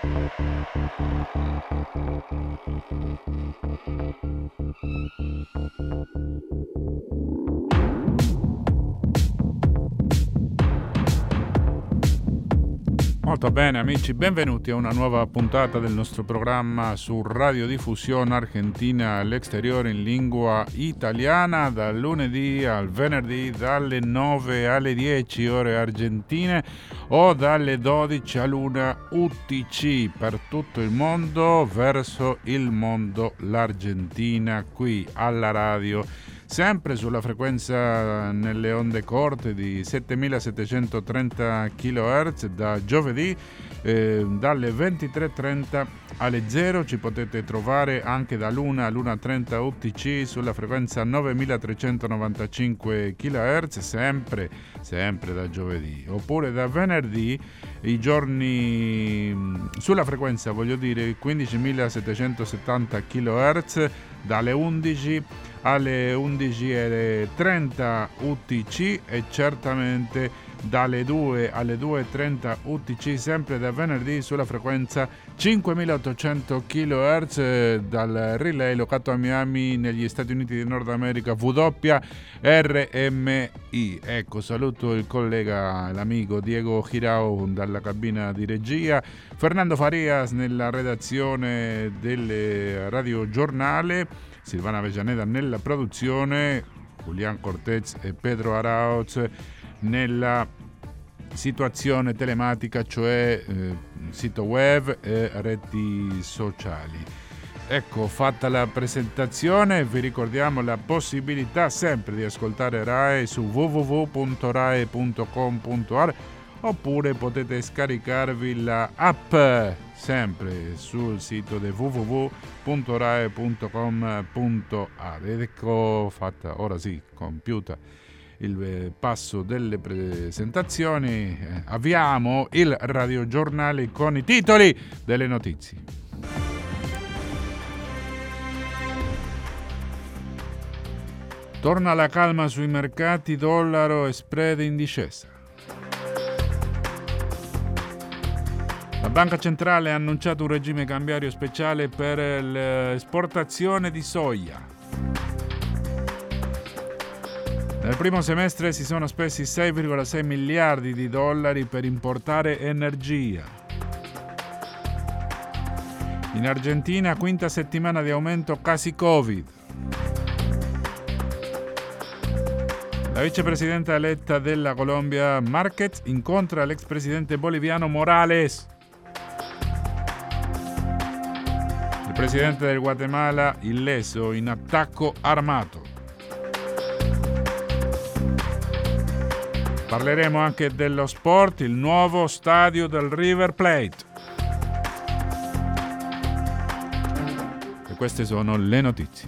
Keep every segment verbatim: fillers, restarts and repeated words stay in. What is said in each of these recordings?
Molto bene amici, benvenuti a una nuova puntata del nostro programma su Radiodiffusione Argentina all'Exteriore in lingua italiana, dal lunedì al venerdì dalle nove alle dieci ore argentine o dalle dodici all'una U T C per tutto il mondo, verso il mondo l'Argentina qui alla radio. Sempre sulla frequenza nelle onde corte di settemilasettecentotrenta chilohertz da giovedì eh, dalle ventitré e trenta alle zero. Ci potete trovare anche dall'una all'una e trenta U T C sulla frequenza novemilatrecentonovantacinque chilohertz, sempre, sempre da giovedì. Oppure da venerdì i giorni sulla frequenza, voglio dire, quindicimilasettecentosettanta chilohertz dalle undici alle undici e trenta U T C e certamente dalle due alle due e trenta U T C sempre da venerdì sulla frequenza cinquemilaottocento chilohertz dal relay locato a Miami negli Stati Uniti di Nord America W R M I. Ecco, saluto il collega, l'amico Diego Girao dalla cabina di regia, Fernando Farias nella redazione del radiogiornale, Silvana Avellaneda nella produzione, Julián Cortez e Pedro Araoz nella situazione telematica, cioè eh, sito web e reti sociali. Ecco, fatta la presentazione, vi ricordiamo la possibilità sempre di ascoltare RAI su w w w punto rai punto com punto a r oppure potete scaricarvi la app sempre sul sito di w w w punto rai punto com punto a r. Ed ecco fatta, ora sì, compiuta il passo delle presentazioni, eh, avviamo il radiogiornale con i titoli delle notizie. Torna la calma sui mercati, dollaro e spread in discesa. La Banca Centrale ha annunciato un regime cambiario speciale per l'esportazione di soia. Nel primo semestre si sono spesi sei virgola sei miliardi di dollari per importare energia. In Argentina, quinta settimana di aumento casi Covid. La vicepresidenta eletta della Colombia, Márquez, incontra l'ex presidente boliviano Morales. Il presidente del Guatemala illeso in attacco armato. Parleremo anche dello sport, il nuovo stadio del River Plate. E queste sono le notizie.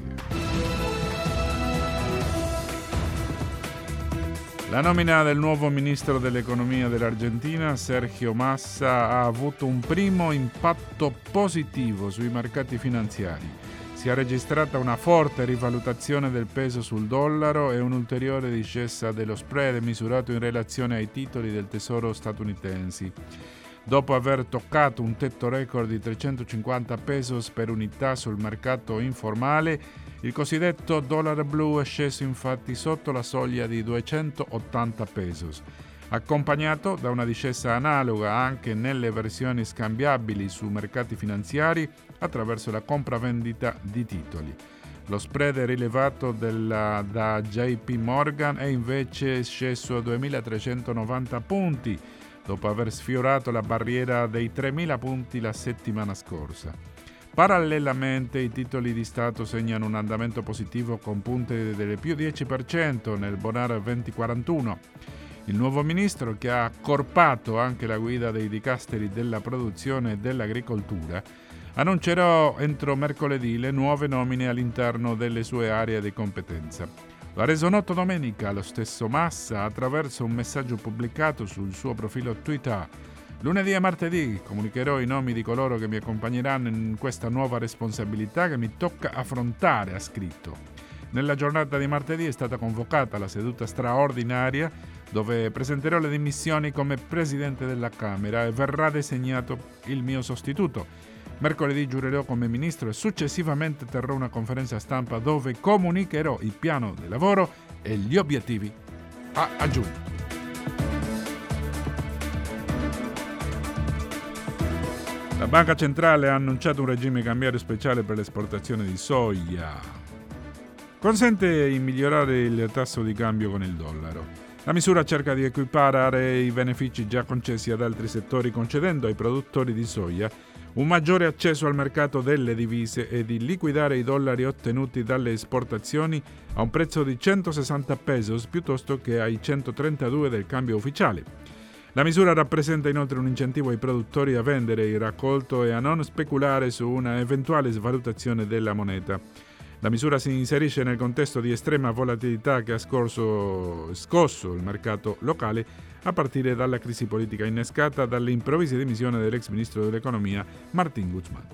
La nomina del nuovo ministro dell'economia dell'Argentina, Sergio Massa, ha avuto un primo impatto positivo sui mercati finanziari. Si è registrata una forte rivalutazione del peso sul dollaro e un'ulteriore discesa dello spread misurato in relazione ai titoli del tesoro statunitensi. Dopo aver toccato un tetto record di trecentocinquanta pesos per unità sul mercato informale, il cosiddetto dollaro blu è sceso infatti sotto la soglia di duecentottanta pesos, accompagnato da una discesa analoga anche nelle versioni scambiabili su mercati finanziari attraverso la compravendita di titoli. Lo spread rilevato della, da J P Morgan è invece sceso a duemilatrecentonovanta punti, dopo aver sfiorato la barriera dei tremila punti la settimana scorsa. Parallelamente i titoli di Stato segnano un andamento positivo con punte del più dieci per cento nel Bonar duemilaquarantuno. Il nuovo ministro, che ha accorpato anche la guida dei dicasteri della produzione e dell'agricoltura, annuncerà entro mercoledì le nuove nomine all'interno delle sue aree di competenza. Lo ha reso noto domenica lo stesso Massa attraverso un messaggio pubblicato sul suo profilo Twitter. Lunedì e martedì comunicherò i nomi di coloro che mi accompagneranno in questa nuova responsabilità che mi tocca affrontare, ha scritto. Nella giornata di martedì è stata convocata la seduta straordinaria dove presenterò le dimissioni come presidente della Camera e verrà designato il mio sostituto. Mercoledì giurerò come ministro e successivamente terrò una conferenza stampa dove comunicherò il piano di lavoro e gli obiettivi a, a giugno. La Banca Centrale ha annunciato un regime cambiario speciale per l'esportazione di soia. Consente di migliorare il tasso di cambio con il dollaro. La misura cerca di equiparare i benefici già concessi ad altri settori, concedendo ai produttori di soia un maggiore accesso al mercato delle divise e di liquidare i dollari ottenuti dalle esportazioni a un prezzo di centosessanta pesos piuttosto che ai centotrentadue del cambio ufficiale. La misura rappresenta inoltre un incentivo ai produttori a vendere il raccolto e a non speculare su una eventuale svalutazione della moneta. La misura si inserisce nel contesto di estrema volatilità che ha scorso, scosso il mercato locale a partire dalla crisi politica innescata dalle improvvise dimissioni dell'ex ministro dell'economia Martín Guzmán.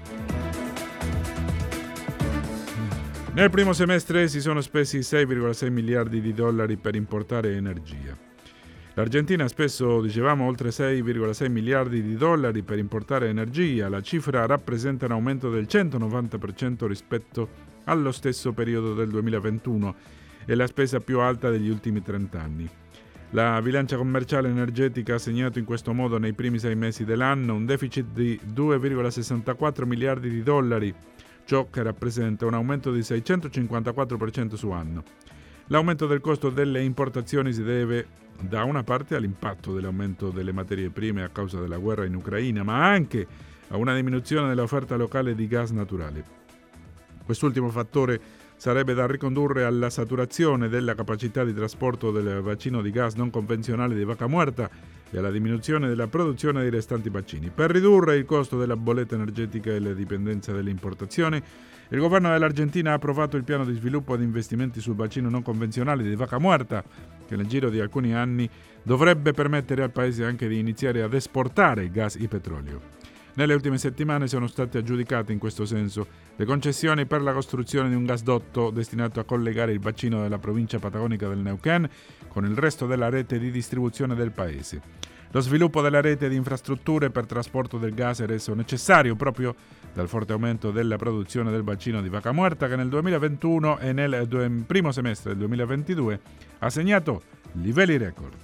Nel primo semestre si sono spesi sei virgola sei miliardi di dollari per importare energia. L'Argentina ha speso, dicevamo, oltre sei virgola sei miliardi di dollari per importare energia. La cifra rappresenta un aumento del centonovanta per cento rispetto allo stesso periodo del duemilaventuno e la spesa più alta degli ultimi trent'anni. La bilancia commerciale energetica ha segnato in questo modo nei primi sei mesi dell'anno un deficit di due virgola sessantaquattro miliardi di dollari, ciò che rappresenta un aumento di seicentocinquantaquattro per cento su anno. L'aumento del costo delle importazioni si deve da una parte all'impatto dell'aumento delle materie prime a causa della guerra in Ucraina, ma anche a una diminuzione dell'offerta locale di gas naturale. Quest'ultimo fattore sarebbe da ricondurre alla saturazione della capacità di trasporto del bacino di gas non convenzionale di Vaca Muerta e alla diminuzione della produzione dei restanti bacini. Per ridurre il costo della bolletta energetica e la dipendenza delle importazioni, il governo dell'Argentina ha approvato il piano di sviluppo di investimenti sul bacino non convenzionale di Vaca Muerta, che nel giro di alcuni anni dovrebbe permettere al paese anche di iniziare ad esportare gas e petrolio. Nelle ultime settimane sono state aggiudicate in questo senso le concessioni per la costruzione di un gasdotto destinato a collegare il bacino della provincia patagonica del Neuquén con il resto della rete di distribuzione del paese. Lo sviluppo della rete di infrastrutture per trasporto del gas è reso necessario proprio dal forte aumento della produzione del bacino di Vaca Muerta, che nel duemilaventuno e nel primo semestre del duemilaventidue ha segnato livelli record.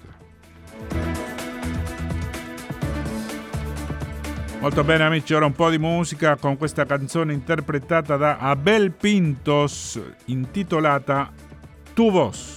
Molto bene amici, ora un po' di musica con questa canzone interpretata da Abel Pintos intitolata Tu Voz.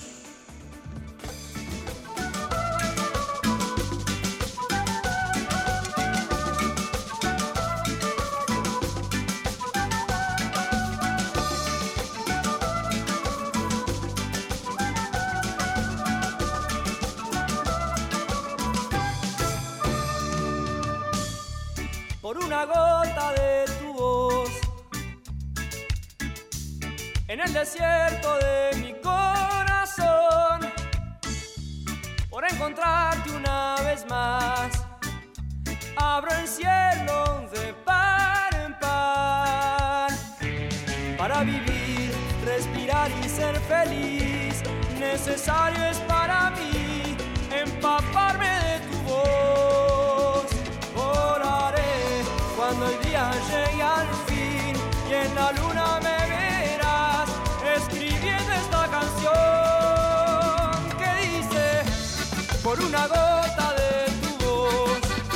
En el desierto de mi corazón, por encontrarte una vez más, abro el cielo de par en par. Para vivir, respirar y ser feliz, necesario es para mí empaparme de tu voz. Volaré cuando el día llegue al fin y en la luna me verás escribiendo esta canción que dice: por una gota de tu voz,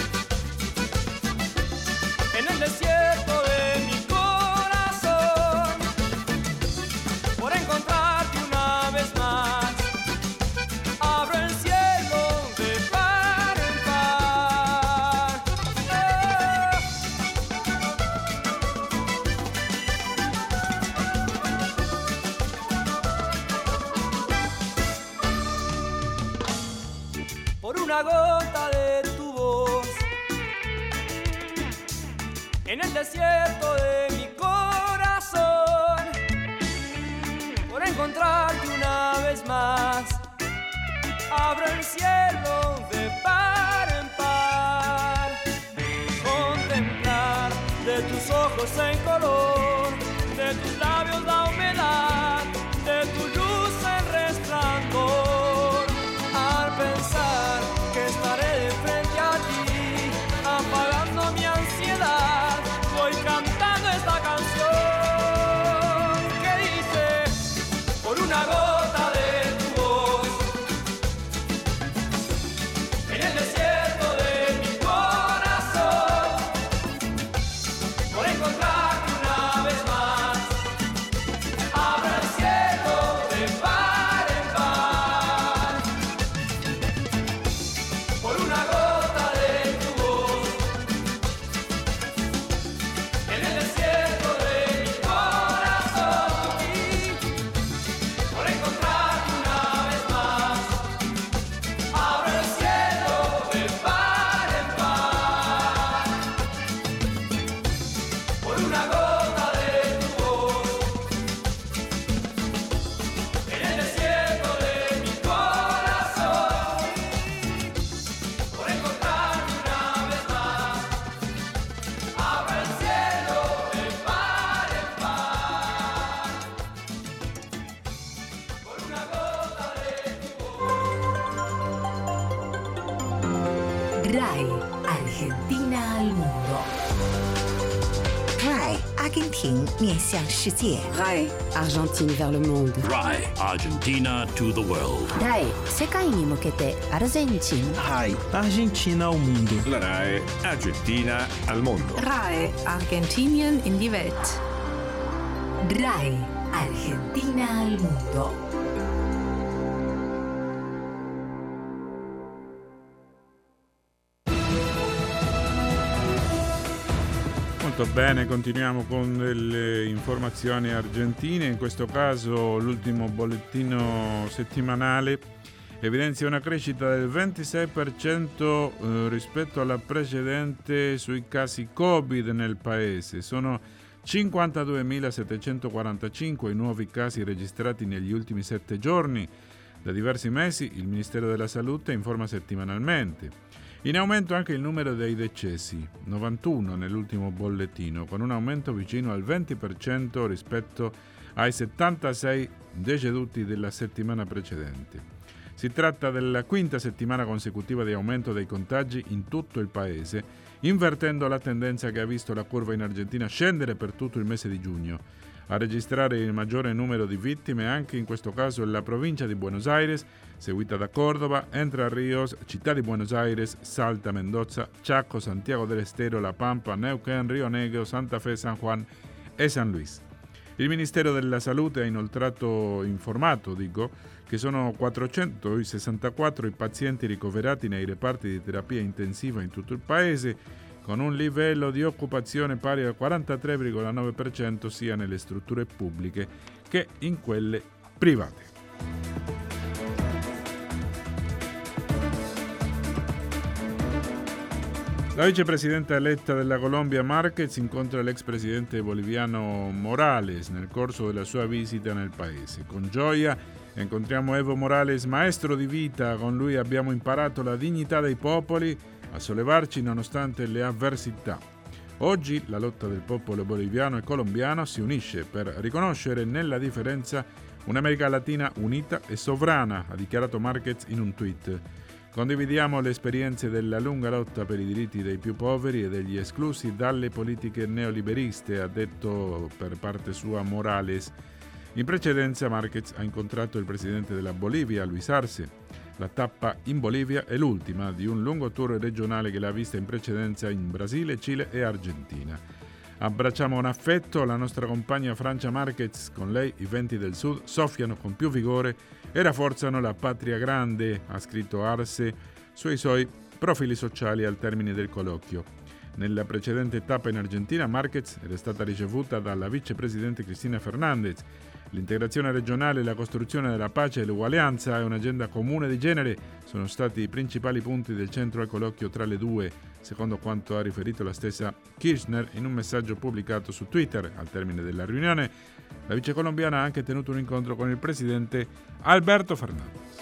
en el desierto de mi corazón, por encontrarte una vez más, abro el cielo de par en par. Oh. Por una gota de tu voz, en el desierto de mi corazón, por encontrarte una vez más, abro el cielo de par en par. Contemplar de tus ojos en color, de tus labios la humedad, de tu luz el resplandor. Al RAI Argentina al mondo. RAI 阿根廷面向世界。 RAI Argentine vers le monde. RAI Argentina to the world. RAI 世界に向けてアルゼンチン。 RAI Argentina al mondo. La RAI Argentina al mondo. RAI Argentinien in die Welt. RAI Argentina al mondo. Molto bene, continuiamo con delle informazioni argentine. In questo caso l'ultimo bollettino settimanale evidenzia una crescita del ventisei per cento eh, rispetto alla precedente sui casi Covid nel paese. Sono cinquantaduemilasettecentoquarantacinque i nuovi casi registrati negli ultimi sette giorni. Da diversi mesi il Ministero della Salute informa settimanalmente. In aumento anche il numero dei decessi, novantuno nell'ultimo bollettino, con un aumento vicino al venti per cento rispetto ai settantasei deceduti della settimana precedente. Si tratta della quinta settimana consecutiva di aumento dei contagi in tutto il paese, invertendo la tendenza che ha visto la curva in Argentina scendere per tutto il mese di giugno. A registrare il maggiore numero di vittime anche in questo caso è la provincia di Buenos Aires, seguita da Córdoba, Entre Ríos, Città di Buenos Aires, Salta, Mendoza, Chaco, Santiago del Estero, La Pampa, Neuquén, Rio Negro, Santa Fe, San Juan e San Luis. Il Ministero della Salute ha inoltrato informato, dico, che sono quattrocentosessantaquattro i pazienti ricoverati nei reparti di terapia intensiva in tutto il paese, con un livello di occupazione pari al quarantatré virgola nove per cento sia nelle strutture pubbliche che in quelle private. La vicepresidenta eletta della Colombia Márquez incontra l'ex presidente boliviano Morales nel corso della sua visita nel paese. Con gioia incontriamo Evo Morales, maestro di vita, con lui abbiamo imparato la dignità dei popoli, a sollevarci nonostante le avversità. Oggi la lotta del popolo boliviano e colombiano si unisce per riconoscere nella differenza un'America Latina unita e sovrana, ha dichiarato Márquez in un tweet. Condividiamo le esperienze della lunga lotta per i diritti dei più poveri e degli esclusi dalle politiche neoliberiste, ha detto per parte sua Morales. In precedenza Márquez ha incontrato il presidente della Bolivia, Luis Arce. La tappa in Bolivia è l'ultima di un lungo tour regionale che l'ha vista in precedenza in Brasile, Cile e Argentina. Abbracciamo un affetto la nostra compagna Francia Márquez, con lei i venti del sud soffiano con più vigore e rafforzano la patria grande, ha scritto Arce sui suoi profili sociali al termine del colloquio. Nella precedente tappa in Argentina Márquez era stata ricevuta dalla vicepresidente Cristina Fernández. L'integrazione regionale, la costruzione della pace e l'uguaglianza e un'agenda comune di genere sono stati i principali punti del centro al colloquio tra le due, secondo quanto ha riferito la stessa Kirchner in un messaggio pubblicato su Twitter. Al termine della riunione, la vice colombiana ha anche tenuto un incontro con il presidente Alberto Fernández.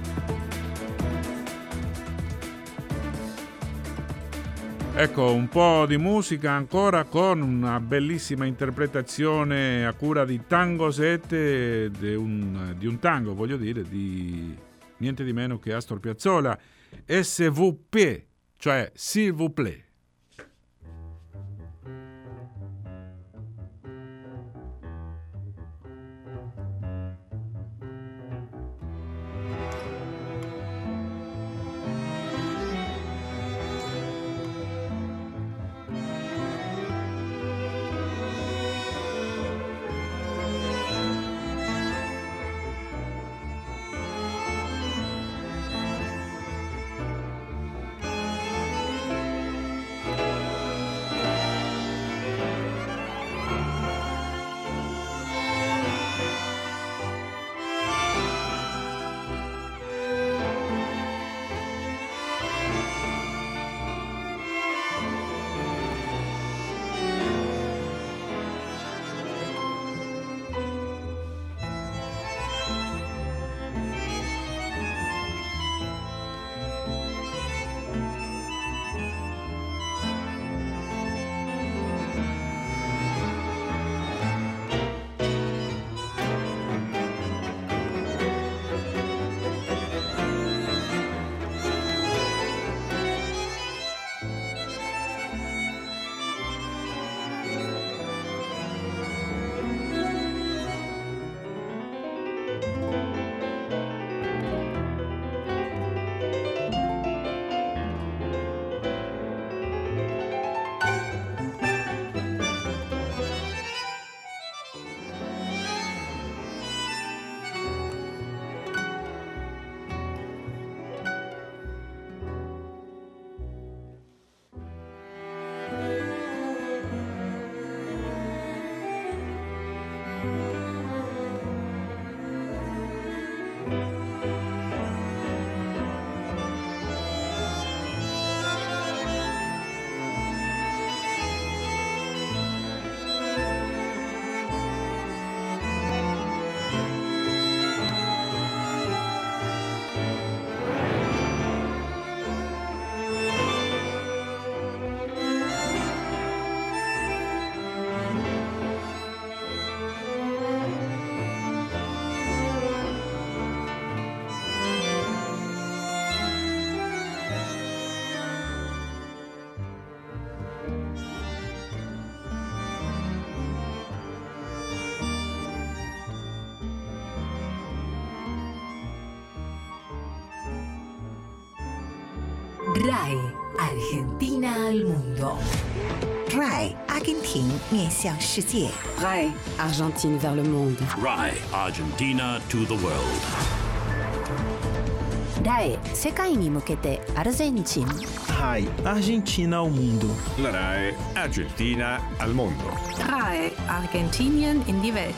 Ecco, un po' di musica ancora con una bellissima interpretazione a cura di Tango sette, di un, di un tango, voglio dire, di niente di meno che Astor Piazzolla, S V P, cioè S'il vous plaît. RAI Argentina al mondo. RAI Argentina 面向世界 RAI Argentine vers le monde. RAI Argentina to the world. ライ世界に向けてアルゼンチン RAI Argentina ao mundo. La RAI Argentina al mondo. RAI Argentinien in die Welt.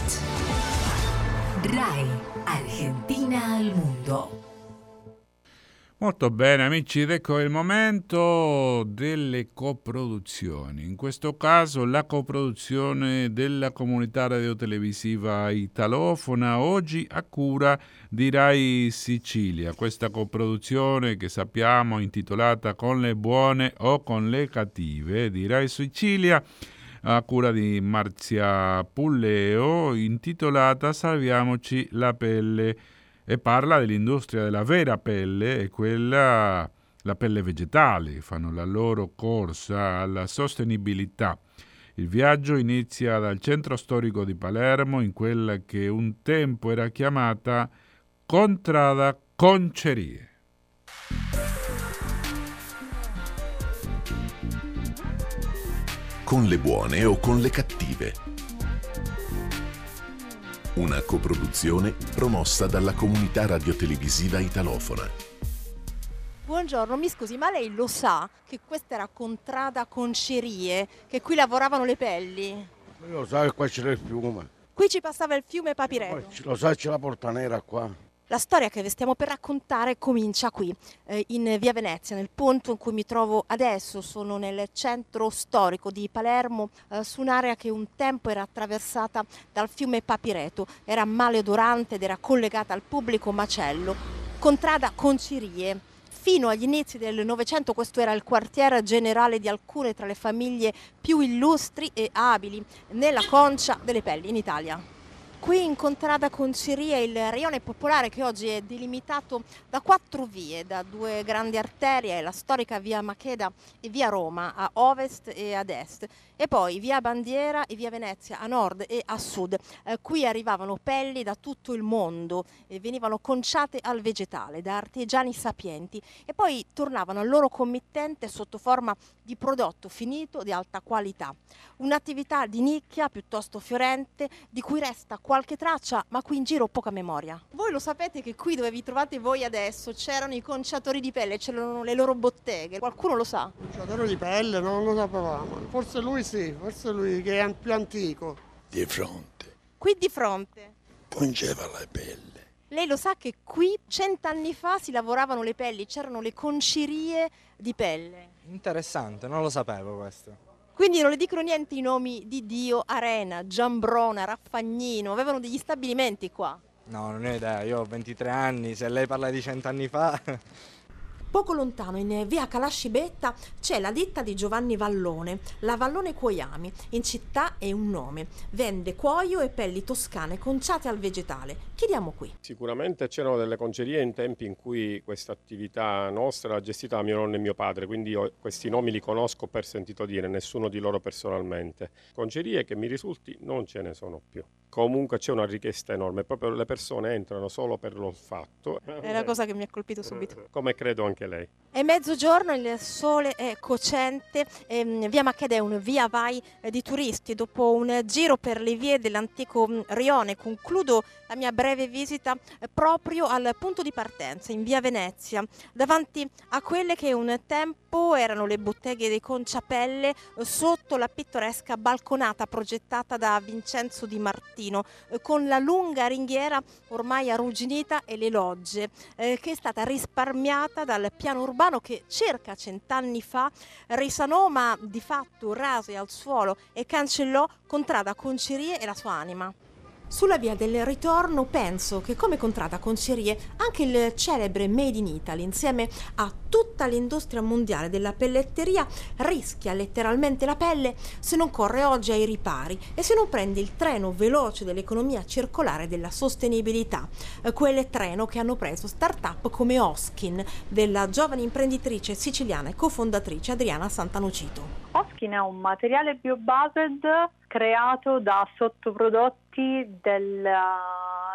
RAI Argentina al mondo. Molto bene amici, ed ecco il momento delle coproduzioni. In questo caso la coproduzione della comunità radiotelevisiva italofona, oggi a cura di RAI Sicilia. Questa coproduzione che sappiamo intitolata Con le buone o con le cattive di RAI Sicilia, a cura di Marzia Pulleo, intitolata Salviamoci la pelle, e parla dell'industria della vera pelle e quella, la pelle vegetale, fanno la loro corsa alla sostenibilità. Il viaggio inizia dal centro storico di Palermo, in quella che un tempo era chiamata Contrada Concerie. Con le buone o con le cattive. Una coproduzione promossa dalla comunità radiotelevisiva italofona. Buongiorno, mi scusi, ma lei lo sa che questa era Contrada Concerie, che qui lavoravano le pelli? Io lo so che qua c'era il fiume. Qui ci passava il fiume Papireto. Lo sa, c'è la Porta Nera qua. La storia che vi stiamo per raccontare comincia qui, eh, in via Venezia, nel punto in cui mi trovo adesso. Sono nel centro storico di Palermo, eh, su un'area che un tempo era attraversata dal fiume Papireto. Era maleodorante ed era collegata al pubblico macello. Contrada Concerie. Fino agli inizi del Novecento questo era il quartier generale di alcune tra le famiglie più illustri e abili nella concia delle pelli in Italia. Qui in Contrada Concerie il rione popolare, che oggi è delimitato da quattro vie, da due grandi arterie, la storica via Macheda e via Roma a ovest e ad est, e poi via Bandiera e via Venezia a nord e a sud. Eh, qui arrivavano pelli da tutto il mondo e venivano conciate al vegetale da artigiani sapienti e poi tornavano al loro committente sotto forma di prodotto finito di alta qualità. Un'attività di nicchia piuttosto fiorente, di cui resta qualche traccia, ma qui in giro poca memoria. Voi lo sapete che qui dove vi trovate voi adesso c'erano i conciatori di pelle, c'erano le loro botteghe, qualcuno lo sa? Conciatore di pelle non lo sapevamo, forse lui sì, forse lui che è più antico. Di fronte. Qui di fronte? Pungeva la pelle. Lei lo sa che qui cent'anni fa si lavoravano le pelli, c'erano le concerie di pelle. Interessante, non lo sapevo questo. Quindi non le dicono niente i nomi di Dio, Arena, Giambrona, Raffagnino, avevano degli stabilimenti qua? No, non ho idea, io ho ventitré anni, se lei parla di cent'anni fa... Poco lontano, in via Calascibetta, c'è la ditta di Giovanni Vallone, la Vallone Cuoiami. In città è un nome. Vende cuoio e pelli toscane conciate al vegetale. Chiediamo qui. Sicuramente c'erano delle concerie in tempi in cui questa attività nostra era gestita da mio nonno e mio padre, quindi io questi nomi li conosco per sentito dire, nessuno di loro personalmente. Concerie che mi risulti non ce ne sono più. Comunque c'è una richiesta enorme, proprio le persone entrano solo per l'olfatto. È la cosa che mi ha colpito subito. Come credo anche lei. È mezzogiorno, il sole è cocente, ehm, via Macheda è un via vai eh, di turisti. Dopo un giro per le vie dell'antico mh, rione concludo la mia breve visita eh, proprio al punto di partenza, in via Venezia, davanti a quelle che un tempo erano le botteghe dei Conciapelle, eh, sotto la pittoresca balconata progettata da Vincenzo Di Martino, eh, con la lunga ringhiera ormai arrugginita e le logge, eh, che è stata risparmiata dal piano urbano che circa cent'anni fa risanò, ma di fatto rase al suolo e cancellò Contrada Concerie e la sua anima. Sulla via del ritorno penso che come Contrada Concerie anche il celebre Made in Italy insieme a tutta l'industria mondiale della pelletteria rischia letteralmente la pelle se non corre oggi ai ripari e se non prende il treno veloce dell'economia circolare e della sostenibilità, quel treno che hanno preso start-up come Oskin della giovane imprenditrice siciliana e cofondatrice Adriana Santanocito. Oskin è un materiale biobased creato da sottoprodotti del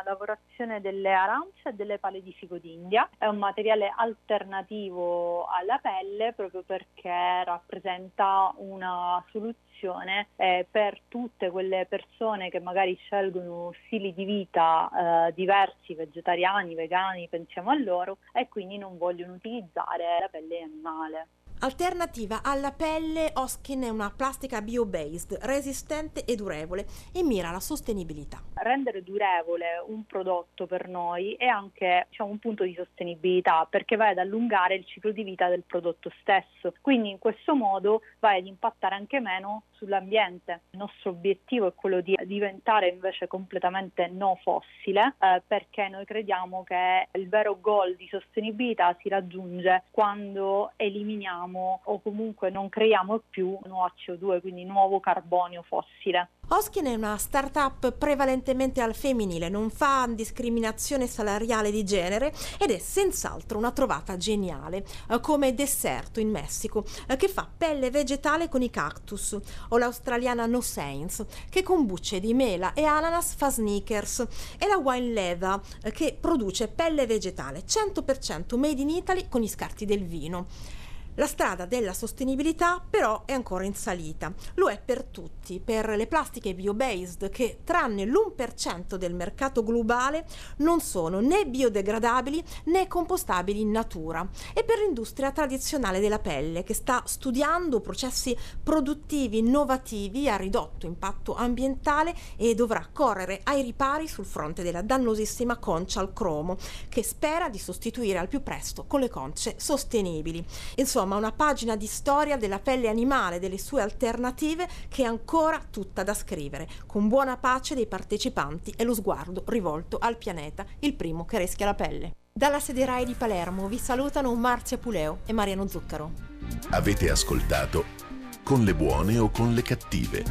la lavorazione delle arance e delle pale di fico d'India. È un materiale alternativo alla pelle proprio perché rappresenta una soluzione eh, per tutte quelle persone che magari scelgono stili di vita eh, diversi, vegetariani, vegani, pensiamo a loro, e quindi non vogliono utilizzare la pelle animale. Alternativa alla pelle, Hoskin è una plastica bio-based, resistente e durevole e mira alla sostenibilità. Rendere durevole un prodotto per noi è anche, diciamo, un punto di sostenibilità, perché vai ad allungare il ciclo di vita del prodotto stesso, quindi in questo modo vai ad impattare anche meno sull'ambiente. Il nostro obiettivo è quello di diventare invece completamente no fossile, eh, perché noi crediamo che il vero goal di sostenibilità si raggiunge quando eliminiamo o comunque non creiamo più nuovo C O due, quindi nuovo carbonio fossile. Hoskin è una startup prevalentemente al femminile, non fa discriminazione salariale di genere ed è senz'altro una trovata geniale, eh, come Desserto in Messico, eh, che fa pelle vegetale con i cactus, o l'australiana No Saints, che con bucce di mela e ananas fa sneakers, e la Wine Leather, eh, che produce pelle vegetale cento per cento made in Italy con gli scarti del vino. La strada della sostenibilità però è ancora in salita. Lo è per tutti, per le plastiche bio-based che, tranne l'uno per cento del mercato globale, non sono né biodegradabili né compostabili in natura, e per l'industria tradizionale della pelle che sta studiando processi produttivi innovativi a ridotto impatto ambientale e dovrà correre ai ripari sul fronte della dannosissima concia al cromo, che spera di sostituire al più presto con le conce sostenibili. Insomma, una pagina di storia della pelle animale, delle sue alternative, che è ancora tutta da scrivere, con buona pace dei partecipanti e lo sguardo rivolto al pianeta, il primo che rischia la pelle. Dalla sede Rai di Palermo vi salutano Marzia Puleo e Mariano Zuccaro. Avete ascoltato Con le buone o con le cattive,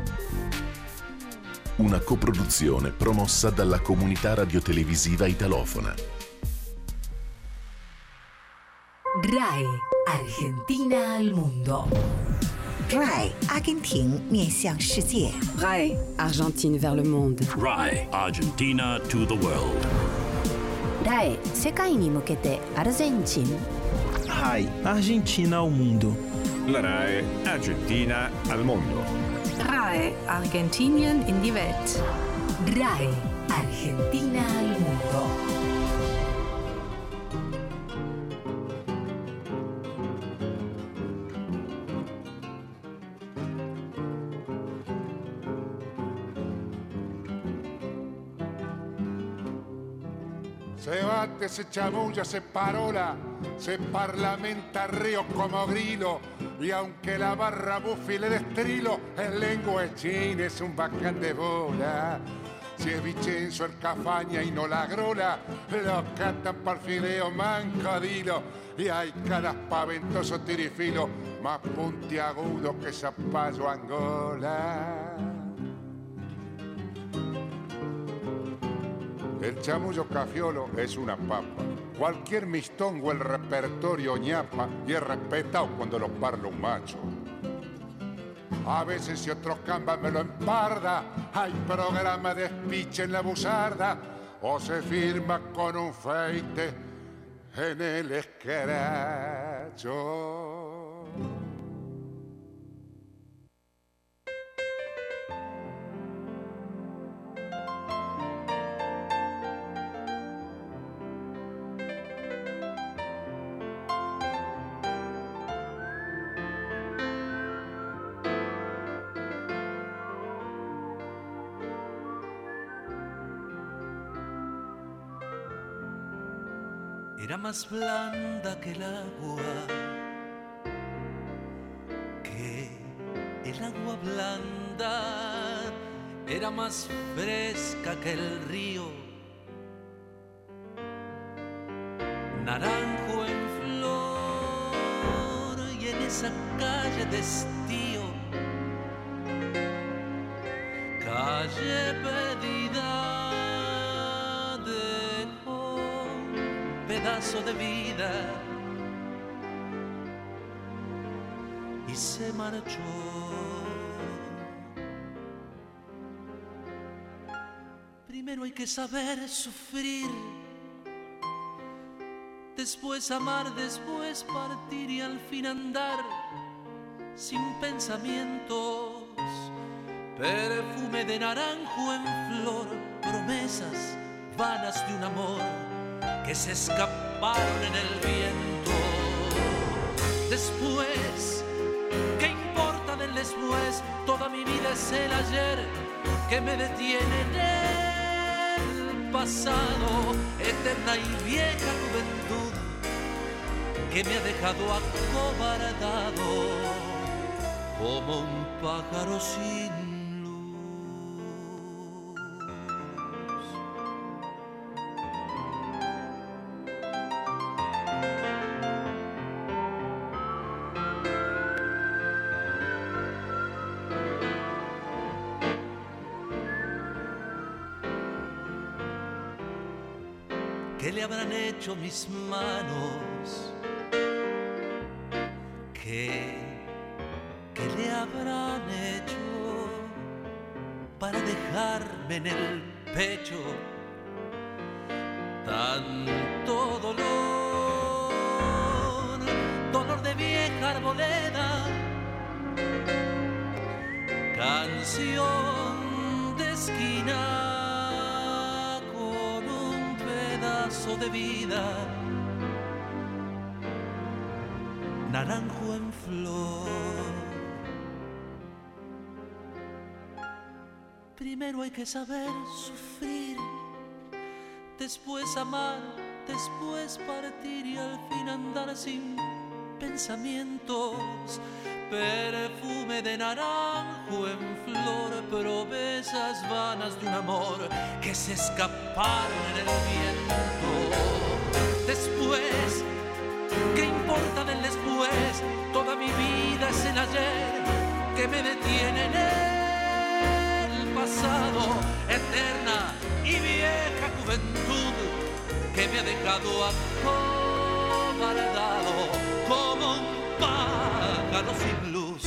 una coproduzione promossa dalla comunità radiotelevisiva italofona. Rai Argentina al mondo. Rai Argentina 面向世界。 Rai Argentine vers le monde. Rai Argentina to the world. Rai 世界に向けてアルゼンチン。 Rai Argentina al mondo. La Rai Argentina al mondo. Rai Argentinien in die Welt. Rai Argentina al mondo. Se batte, se chamulla, se parola, se parlamenta a río como grilo, y aunque la barra bufi le destrilo, el lengua china es un bacán de bola. Si es Vicenzo el cafaña y no la grola, lo cantan por fideo mancadilo, y hay cada paventoso tirifilo más puntiagudo que zapallo Angola. El chamullo cafiolo es una papa. Cualquier mistongo el repertorio ñapa y es respetado cuando lo parla un macho. A veces si otro camba me lo emparda, hay programa de speech en la buzarda o se firma con un feite en el escracho. Era más blanda que el agua, que el agua blanda, era más fresca que el río, naranjo en flor, y en esa calle de estío, calle pedida, pedazo de vida y se marchó. Primero hay que saber sufrir, después amar, después partir y al fin andar sin pensamientos. Perfume de naranjo en flor, promesas vanas de un amor que se escaparon en el viento. Después, ¿qué importa del después? Toda mi vida es el ayer que me detiene en el pasado. Eterna y vieja juventud que me ha dejado acobardado como un pájaro sin ¿qué le habrán hecho mis manos? ¿Qué, qué le habrán hecho para dejarme en el pecho tanto dolor? Dolor de vieja arboleda, canción de esquina, de vida, naranjo en flor. Primero hay que saber sufrir, después amar, después partir y al fin andar sin pensamientos. Perfume de naranjo en flor, promesas vanas de un amor que se escaparon en el viento. Después, ¿qué importa del después? Toda mi vida es el ayer que me detiene en el pasado. Eterna y vieja juventud que me ha dejado acobardado como un pájaro sin luz.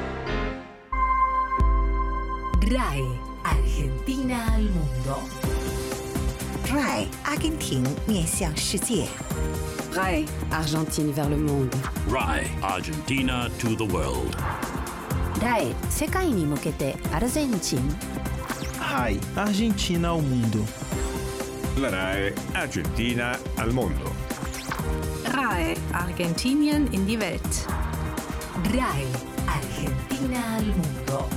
R A E Argentina al mundo. R A E 阿根廷面向世界。 R A E Argentine vers le monde. R A E Argentina to the world. R A E 世界に向けてアルゼンチン。 R A E Argentina ao mundo. La R A E Argentina al mondo. R A E Argentinien in die Welt. R A E Argentina al mundo.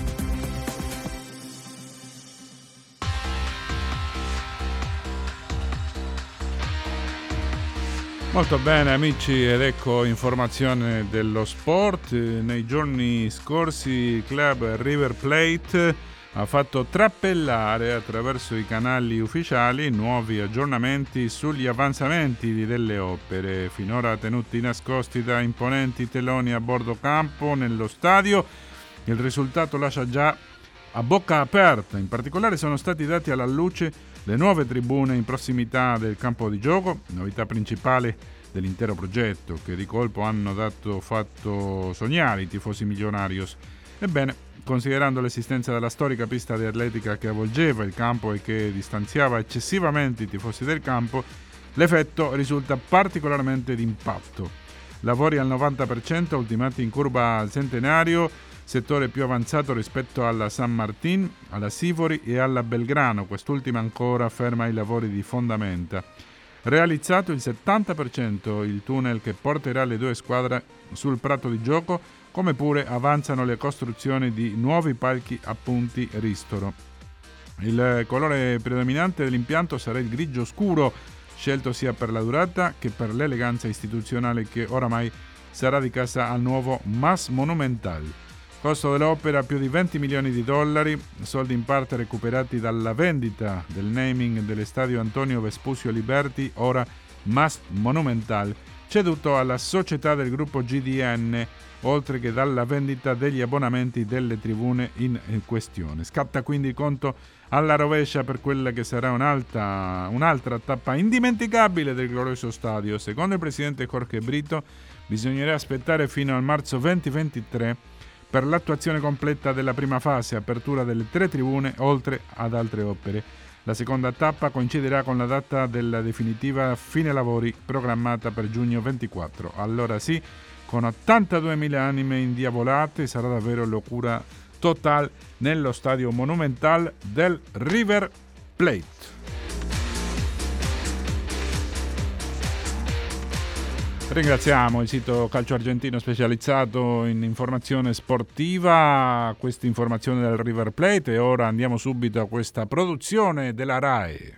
Molto bene amici, ed ecco informazione dello sport. Nei giorni scorsi il club River Plate ha fatto trappellare attraverso i canali ufficiali nuovi aggiornamenti sugli avanzamenti delle opere, finora tenuti nascosti da imponenti teloni a bordo campo nello stadio. Il risultato lascia già a bocca aperta. In particolare sono stati dati alla luce le nuove tribune in prossimità del campo di gioco, novità principale dell'intero progetto che di colpo hanno dato fatto sognare i tifosi Millonarios. Ebbene, considerando l'esistenza della storica pista di atletica che avvolgeva il campo e che distanziava eccessivamente i tifosi del campo, l'effetto risulta particolarmente d'impatto. Lavori al novanta per cento ultimati in curva al Centenario, settore più avanzato rispetto alla San Martín, alla Sivori e alla Belgrano, quest'ultima ancora ferma i lavori di fondamenta. Realizzato il settanta per cento il tunnel che porterà le due squadre sul prato di gioco, come pure avanzano le costruzioni di nuovi palchi a punti ristoro. Il colore predominante dell'impianto sarà il grigio scuro, scelto sia per la durata che per l'eleganza istituzionale che oramai sarà di casa al nuovo Mas Monumental. Costo dell'opera più di venti milioni di dollari, soldi in parte recuperati dalla vendita del naming dell'estadio Antonio Vespucio Liberti, ora Mas Monumental, ceduto alla società del gruppo G D N, oltre che dalla vendita degli abbonamenti delle tribune in questione. Scatta quindi il conto alla rovescia per quella che sarà un'altra, un'altra tappa indimenticabile del glorioso stadio. Secondo il presidente Jorge Brito, bisognerà aspettare fino al marzo duemilaventitré per l'attuazione completa della prima fase, apertura delle tre tribune, oltre ad altre opere. La seconda tappa coinciderà con la data della definitiva fine lavori programmata per giugno ventiquattro. Allora sì, con ottantaduemila anime indiavolate sarà davvero locura totale nello stadio Monumental del River Plate. Ringraziamo il sito Calcio Argentino specializzato in informazione sportiva, questa informazione del River Plate, e ora andiamo subito a questa produzione della RAI.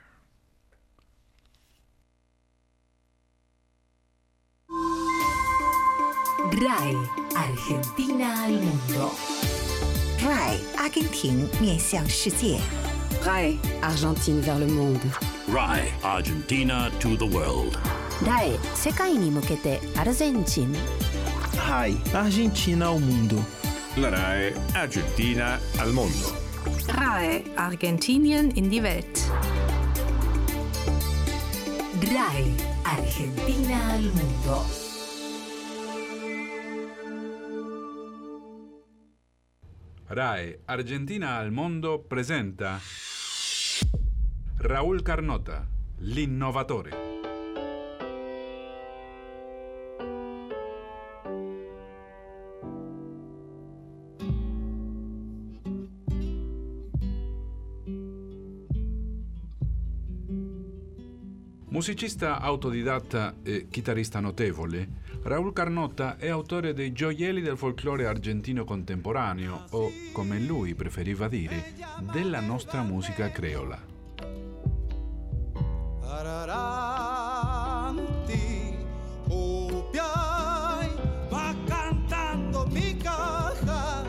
RAI Argentina al mondo. RAI 阿根廷面向世界。 RAI Argentine vers le monde. RAI Argentina to the world. ライ世界に向けてアルゼンチン RAI Argentina ao mundo. La RAI Argentina al mondo. RAI Argentinien in die Welt. RAI Argentina al mondo. RAI Argentina al mondo presenta Raúl Carnota, l'innovatore. Musicista autodidatta e chitarrista notevole, Raúl Carnota è autore dei gioielli del folklore argentino contemporaneo o, come lui preferiva dire, della nostra musica creola. Araranti, upiay, va cantando mi caja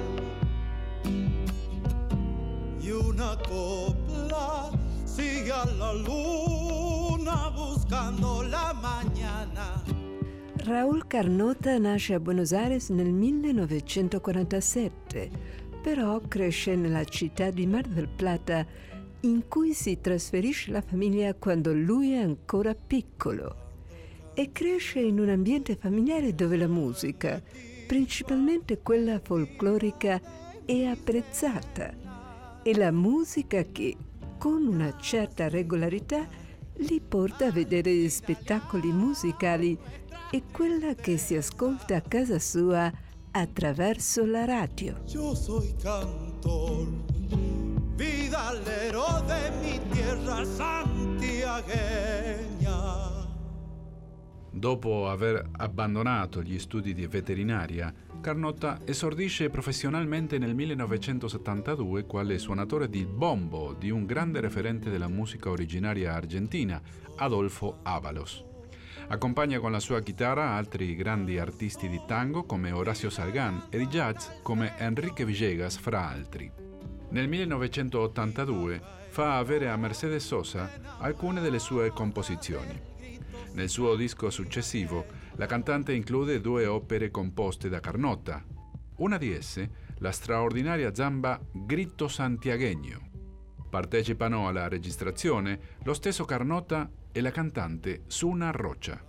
y una copla sigue a la luna buscando la mañana. Raúl Carnota nasce a Buenos Aires nel millenovecentoquarantasette, però cresce nella città di Mar del Plata, in cui si trasferisce la famiglia quando lui è ancora piccolo. E cresce in un ambiente familiare dove la musica, principalmente quella folclorica, è apprezzata. E la musica che, con una certa regolarità, li porta a vedere spettacoli musicali è quella che si ascolta a casa sua attraverso la radio. Yo soy cantor, vidalero de mi tierra santiagueña. Dopo aver abbandonato gli studi di veterinaria, Carnota esordisce professionalmente nel millenovecentosettantadue quale suonatore di bombo di un grande referente della musica originaria argentina, Adolfo Ábalos. Accompagna con la sua chitarra altri grandi artisti di tango come Horacio Salgán e di jazz come Enrique Villegas, fra altri. Nel millenovecentottantadue fa avere a Mercedes Sosa alcune delle sue composizioni. Nel suo disco successivo, la cantante include due opere composte da Carnota. Una di esse, la straordinaria zamba Grito Santiagueño. Partecipano alla registrazione lo stesso Carnota e la cantante Suna Rocha.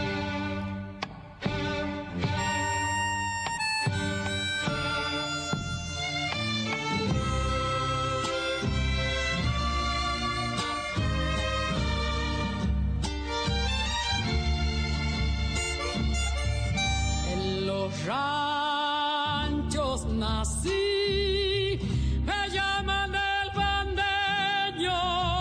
En los ranchos nací, me llaman el bandeño.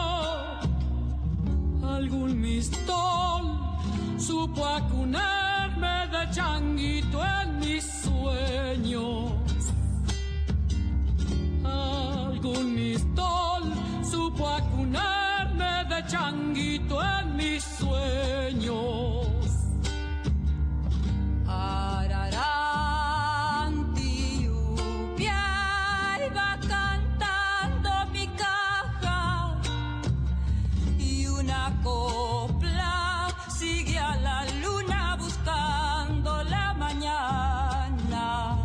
Algún mistol supo acunarme de changuito en mis sueños. Algún mistol supo acunarme de changuito en mis sueños. Araranti, upiay, va cantando mi caja y una copla sigue a la luna buscando la mañana.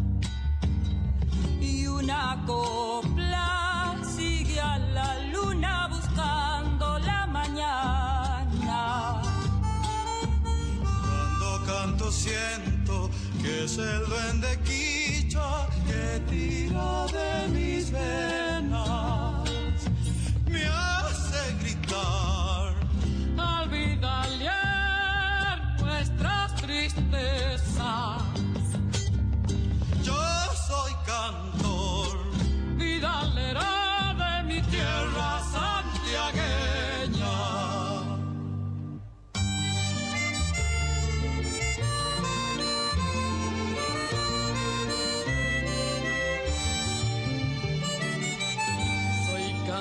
Y una copla sigue a la luna buscando la mañana. Cuando canto siento que es el duende quicha que tira de mis venas. Mi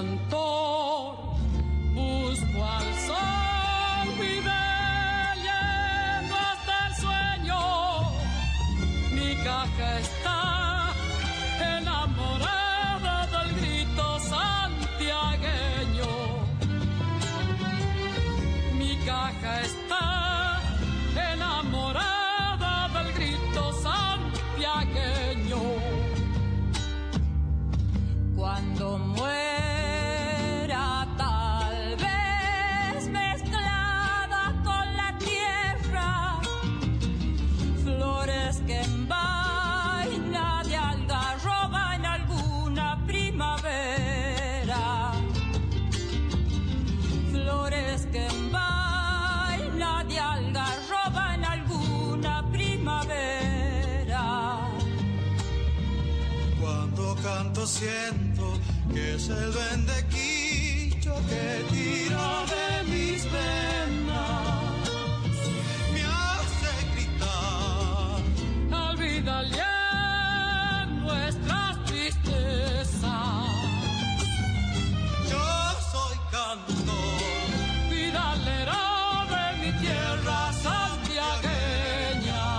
cantor, busco al sol, mi leyendo hasta el sueño. Mi caja está enamorada del grito santiagueño. Mi caja está enamorada del grito santiagueño. Cuando muera, tal vez mezclada con la tierra, flores que en vaina de algarroba en alguna primavera, flores que en vaina de algarroba en alguna primavera. Cuando canto siento que es el vendequicho que tira de mis venas, me hace gritar, olvida ya nuestras tristezas. Yo soy cantor, vidalero de mi tierra santiagueña.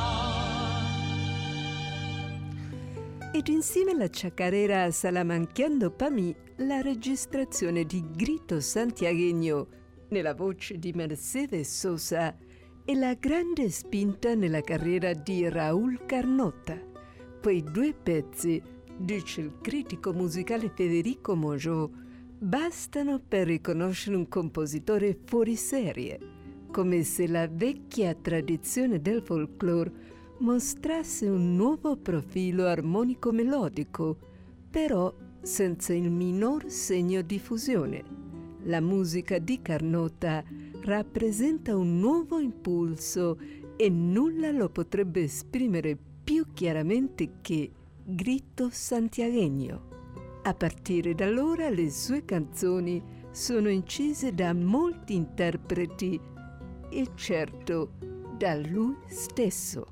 Ed insieme alla ciacarera Salamanchiando pa' mi, la registrazione di Grito Santiagueño nella voce di Mercedes Sosa e la grande spinta nella carriera di Raúl Carnota. Quei due pezzi, dice il critico musicale Federico Mojo, bastano per riconoscere un compositore fuori serie, come se la vecchia tradizione del folklore mostrasse un nuovo profilo armonico-melodico, però senza il minor segno di fusione. La musica di Carnota rappresenta un nuovo impulso e nulla lo potrebbe esprimere più chiaramente che Grito Santiagueño. A partire da allora le sue canzoni sono incise da molti interpreti e certo da lui stesso.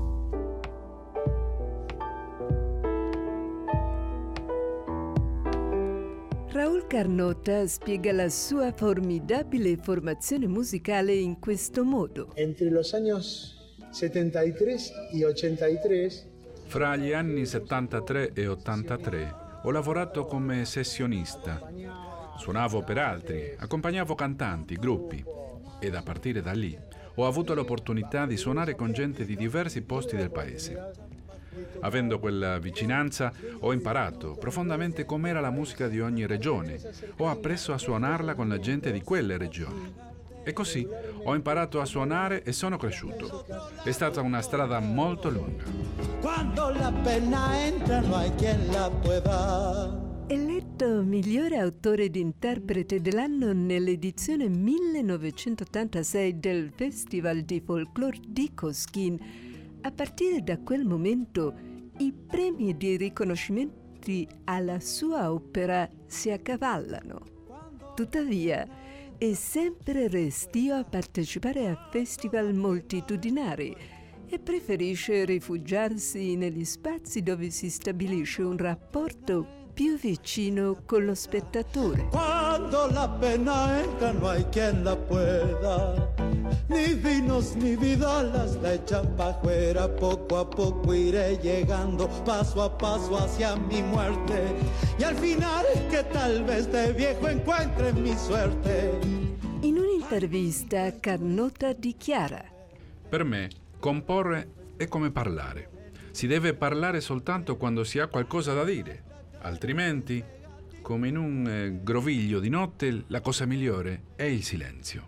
Raúl Carnota spiega la sua formidabile formazione musicale in questo modo. Entre los años setenta y tres y ochenta y tres, fra gli anni settantatré e ottantatré ho lavorato come sessionista. Suonavo per altri, accompagnavo cantanti, gruppi ed a partire da lì ho avuto l'opportunità di suonare con gente di diversi posti del paese. Avendo quella vicinanza ho imparato profondamente com'era la musica di ogni regione, ho appreso a suonarla con la gente di quelle regioni. E così ho imparato a suonare e sono cresciuto. È stata una strada molto lunga. Quando la pena entra no hay quien la pueda. Eletto migliore autore ed interprete dell'anno nell'edizione millenovecentottantasei del Festival di Folklore di Cosquín, a partire da quel momento i premi ed i riconoscimenti alla sua opera si accavallano. Tuttavia, è sempre restio a partecipare a festival moltitudinari e preferisce rifugiarsi negli spazi dove si stabilisce un rapporto più vicino con lo spettatore. Quando la pena entra no hay quien la pueda, ni vinos ni vidalas la echan pa' fuera. Poco a poco iré llegando, paso a paso hacia mi muerte, y al final que tal vez de viejo encuentre mi suerte. In un'intervista Carnota dichiara: per me comporre è come parlare. Si deve parlare soltanto quando si ha qualcosa da dire. Altrimenti, come in un eh, groviglio di notte, la cosa migliore è il silenzio.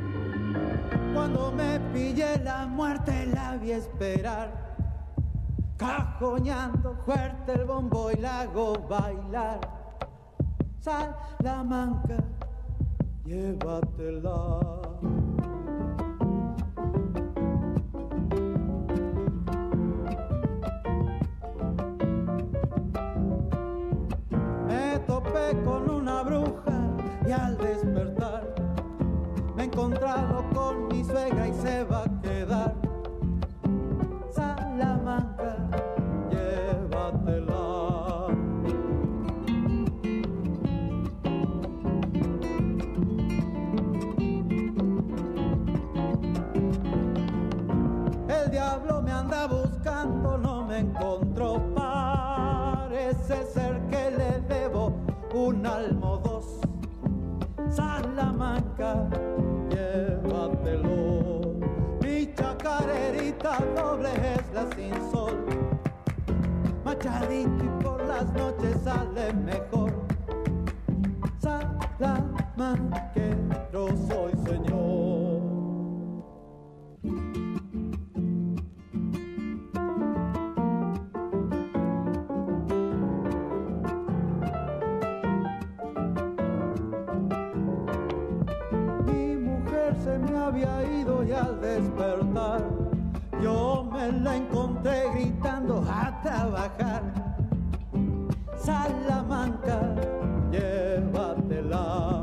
Cuando me pillé la muerte la vi esperar, cajoneando fuerte el bombo y la hago bailar. Salamanca, llévatela. Me topé con una bruja y al despertar me he encontrado con mi suegra y se va a quedar. Salamanca, llévatela. El diablo me anda buscando, no me encontró. Parece ser que le debo un alma o dos. Salamanca, llévatelo. Mi chacarerita doble es la sin sol. Machadito y por las noches sale mejor. Salamanquero soy, señor. Se me había ido y al despertar yo me la encontré gritando a trabajar. Salamanca, llévatela.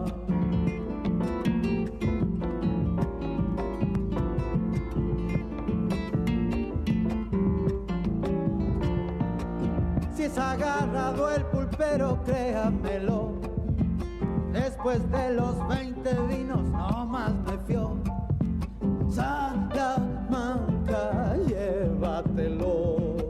Si es agarrado el pulpero, créamelo. Después de los veinte vinos no más me fió. Salamanca, llévatelo.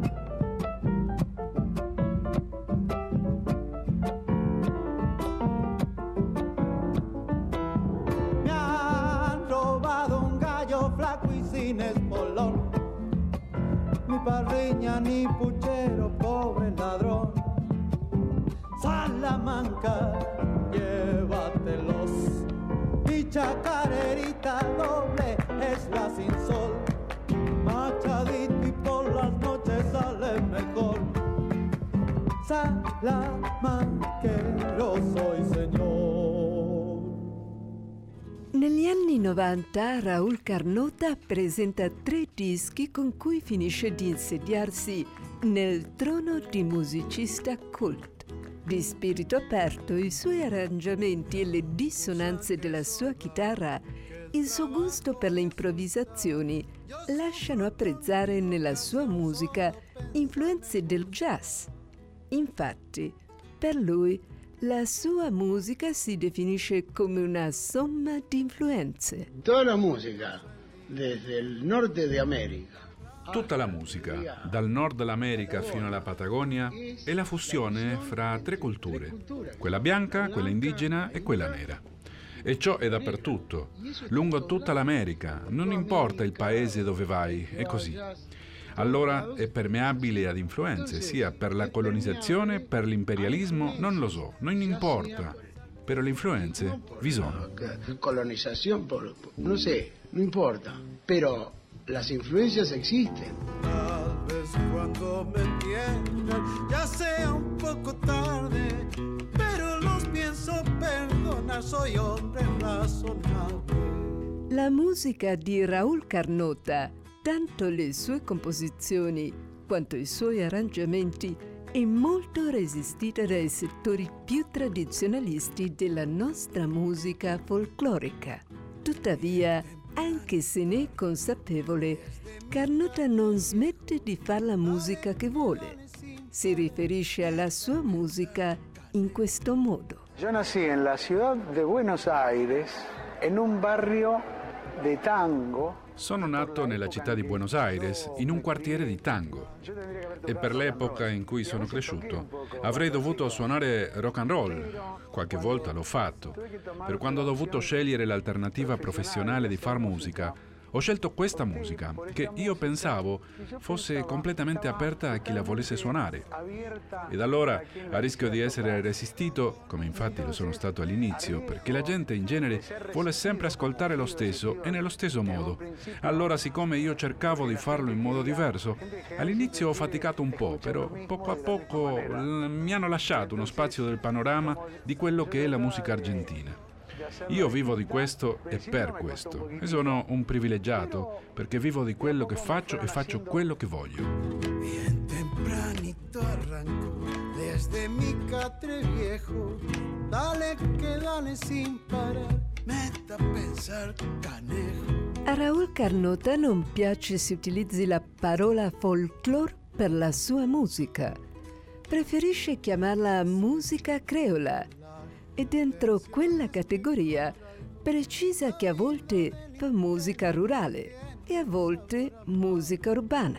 Me han robado un gallo flaco y sin espolón. Ni parriña ni puchero, pobre ladrón. Salamanca, llévatelos. Mi chacarerita doble es la sin sol. Machadito y por las noches sale mejor. Salamanquero soy, señor. Negli anni novanta Raul Carnota presenta tre dischi con cui finisce di insediarsi nel trono di musicista cult. Di spirito aperto, i suoi arrangiamenti e le dissonanze della sua chitarra, il suo gusto per le improvvisazioni lasciano apprezzare nella sua musica influenze del jazz. Infatti, per lui, la sua musica si definisce come una somma di influenze. Tutta la musica, desde il nord di America. Tutta la musica, dal nord dell'America fino alla Patagonia, è la fusione fra tre culture, quella bianca, quella indigena e quella nera. E ciò è dappertutto, lungo tutta l'America, non importa il paese dove vai, è così. Allora è permeabile ad influenze, sia per la colonizzazione, per l'imperialismo, non lo so, non importa. Però le influenze vi sono. Colonizzazione, non so, non importa, però las influencias existen. Tal vez cuando me entiendan ya sea un poco tarde, pero los pienso perdonar, soy hombre razonable. La musica di Raul Carnota, tanto le sue composizioni quanto i suoi arrangiamenti, è molto resistita dai settori più tradizionalisti della nostra musica folclorica. Tuttavia, anche se ne è consapevole, Carnota non smette di fare la musica che vuole. Si riferisce alla sua musica in questo modo. Yo nací en la ciudad de Buenos Aires, en un barrio de tango. Sono nato nella città di Buenos Aires, in un quartiere di tango. E per l'epoca in cui sono cresciuto, avrei dovuto suonare rock and roll. Qualche volta l'ho fatto. Per quando ho dovuto scegliere l'alternativa professionale di far musica, Ho scelto questa musica, che io pensavo fosse completamente aperta a chi la volesse suonare. Ed allora, a rischio di essere resistito, come infatti lo sono stato all'inizio, perché la gente in genere vuole sempre ascoltare lo stesso e nello stesso modo. Allora, siccome io cercavo di farlo in modo diverso, all'inizio ho faticato un po', però poco a poco l- mi hanno lasciato uno spazio del panorama di quello che è la musica argentina. Io vivo di questo e per questo, e sono un privilegiato perché vivo di quello che faccio e faccio quello che voglio. Bien tempranito arranco desde mi catre viejo, dale que dale sin parar, metta a pensar canejo. A Raúl Carnota non piace si utilizzi la parola folklore per la sua musica. Preferisce chiamarla musica creola. E dentro quella categoria precisa che a volte fa musica rurale e a volte musica urbana.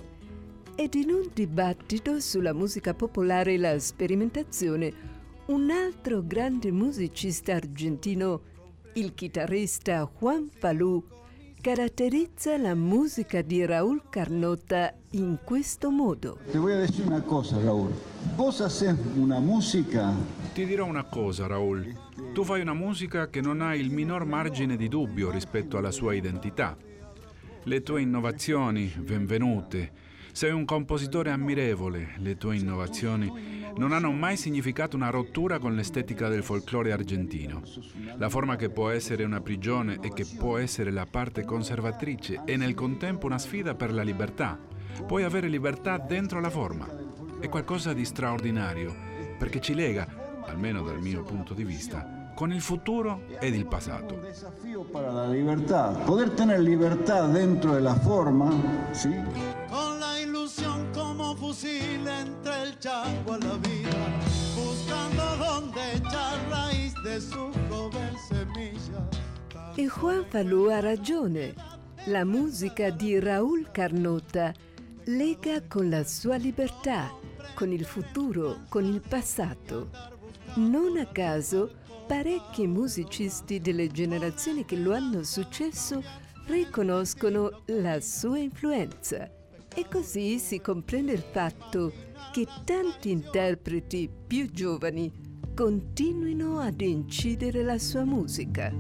Ed in un dibattito sulla musica popolare e la sperimentazione, un altro grande musicista argentino, il chitarrista Juan Falú, caratterizza la musica di Raúl Carnota in questo modo. Te voy a decir una cosa, Raúl. Vos haces una musica. Ti dirò una cosa, Raúl. Tu fai una musica che non ha il minor margine di dubbio rispetto alla sua identità. Le tue innovazioni, benvenute. Sei un compositore ammirevole. Le tue innovazioni non hanno mai significato una rottura con l'estetica del folklore argentino. La forma che può essere una prigione e che può essere la parte conservatrice e nel contempo una sfida per la libertà. Puoi avere libertà dentro la forma. È qualcosa di straordinario, perché ci lega, almeno dal mio punto di vista, con il futuro ed il passato. Un desafío para la libertad, poder tener libertad dentro de la forma, ¿sí? Con la ilusión como fusil entre el chango a la vida, buscando donde echar raíz de su joven semilla. E Juan Falú ha ragione. La musica di Raúl Carnota lega con la sua libertà, con il futuro, con il passato. Non a caso, parecchi musicisti delle generazioni che lo hanno successo riconoscono la sua influenza. E così si comprende il fatto che tanti interpreti più giovani continuino ad incidere la sua musica.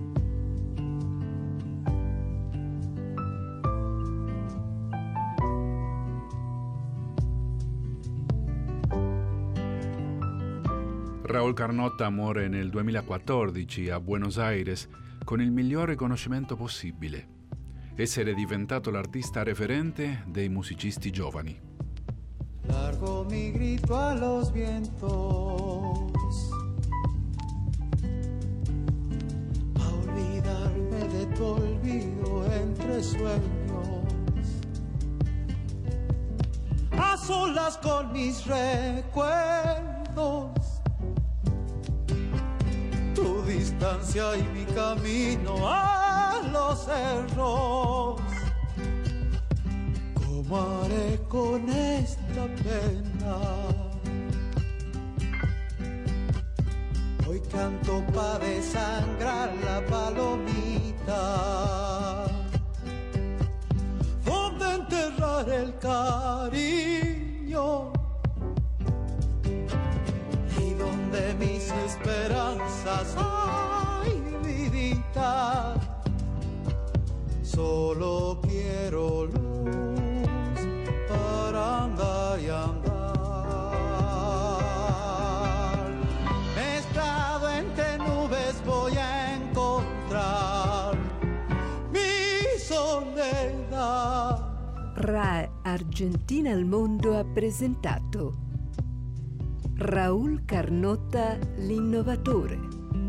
Raúl Carnota muore nel duemilaquattordici a Buenos Aires con il miglior riconoscimento possibile: essere diventato l'artista referente dei musicisti giovani. Largo mi grito a los vientos, a olvidarme de tu olvido entre sueños, a solas con mis recuerdos, tu distancia y mi camino a los cerros. ¿Cómo haré con esta pena? Hoy canto pa' desangrar la palomita. ¿Dónde enterrar el cariño? Y donde mis esperanzas, ay, vidita, solo quiero luz para andar y andar. Mezclado entre nubes voy a encontrar mi soledad. RAI Argentina al Mondo ha presentato Raúl Carnota, l'innovatore.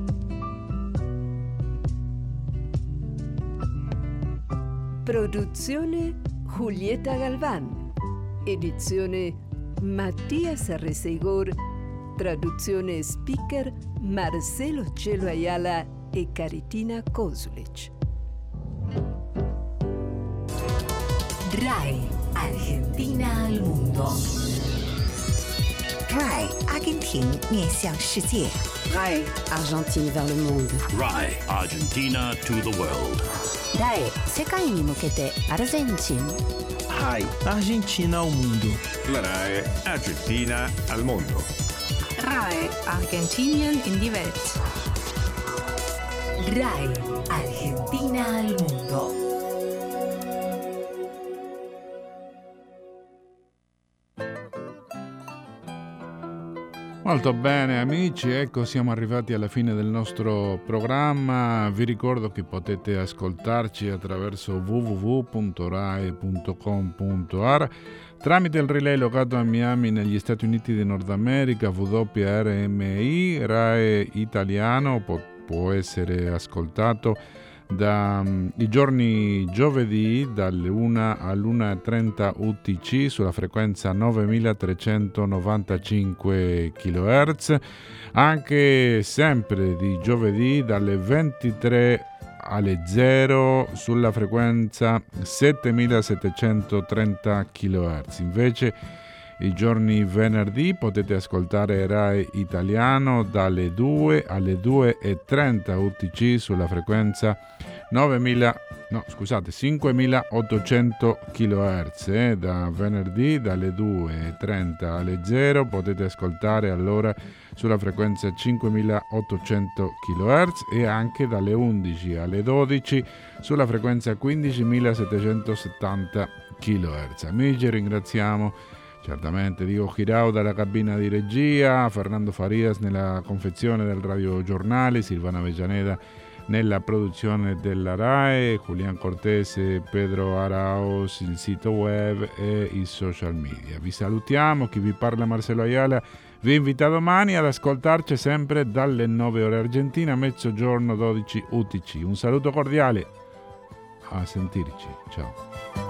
Produzione Julieta Galvan. Edizione Mattias Arreseigor. Traduzione e speaker Marcelo Cielo Ayala e Caritina Kosulic. RAI Argentina al Mundo. R A I 阿根廷面向世界。 R A I Argentine vers le monde. R A I Argentina to the world. ライ世界に向けてアルゼンチン。 R A I Argentina ao mundo. La R A I Argentina al mondo. R A I Argentinien in die Welt. R A I Argentina al mundo. Molto bene amici, ecco siamo arrivati alla fine del nostro programma. Vi ricordo che potete ascoltarci attraverso w w w punto rai punto com punto a r, tramite il relay locato a Miami negli Stati Uniti di Nord America, W R M I, R A I italiano, può, può essere ascoltato da um, i giorni giovedì dalle una all'una e trenta U T C sulla frequenza novemilatrecentonovantacinque chilohertz, anche sempre di giovedì dalle ventitré alle zero sulla frequenza settemilasettecentotrenta chilohertz. Invece i giorni venerdì potete ascoltare R A I italiano dalle due alle due e trenta U T C sulla frequenza novemila, no, scusate, cinquemilaottocento chilohertz. Eh, da venerdì dalle due e trenta alle zero potete ascoltare allora sulla frequenza cinquemilaottocento chilohertz e anche dalle undici alle dodici sulla frequenza quindicimilasettecentosettanta chilohertz. Amici, ringraziamo certamente Diego Girau dalla cabina di regia, Fernando Farias nella confezione del radiogiornale, Silvana Avellaneda nella produzione della R A I, Julián Cortese, Pedro Araos, il sito web e i social media. Vi salutiamo, chi vi parla Marcelo Ayala vi invita domani ad ascoltarci sempre dalle nove ore Argentina, mezzogiorno dodici U T C. Un saluto cordiale, a sentirci, ciao.